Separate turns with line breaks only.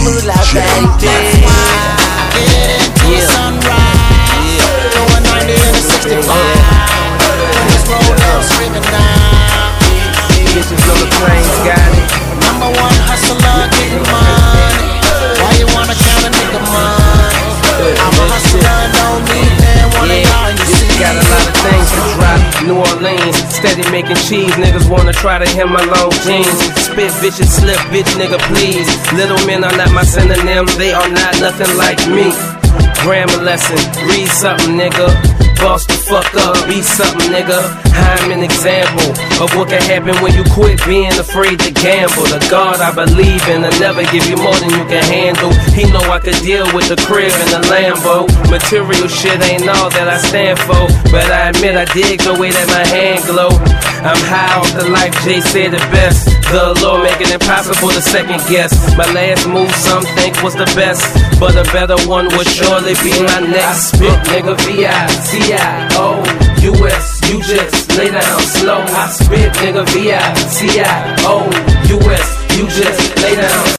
moolah, baby.
Yeah. Sunrise. Going 90 and a 65. Let's roll up, screaming now.
Bitches on the planes, got it.
Number one hustler, getting money. Why you wanna count a nigga money? I'm a hustler, don't need that one of y'all, you see.
Got a lot of things to drop. New Orleans, steady making cheese. Niggas wanna try to hit my long jeans. Spit, bitches, slip, bitch, nigga, please. Little men are not my synonyms. They are not nothing like me. Grammar lesson, read something, nigga. Boss the fuck up, be something, nigga. I'm an example of what can happen when you quit being afraid to gamble. The God I believe in will never give you more than you can handle. He know I could deal with the crib and the Lambo. Material shit ain't all that I stand for, but I admit I dig the way that my hand glow. I'm high off the life, Jay said it best. The Lord make it impossible to second guess. My last move some think was the best, but a better one would surely be my next. I spit, nigga, V-I-C-I-O-U-S. You just lay down slow. I spit, nigga, V-I-C-I-O-U-S. You just lay down.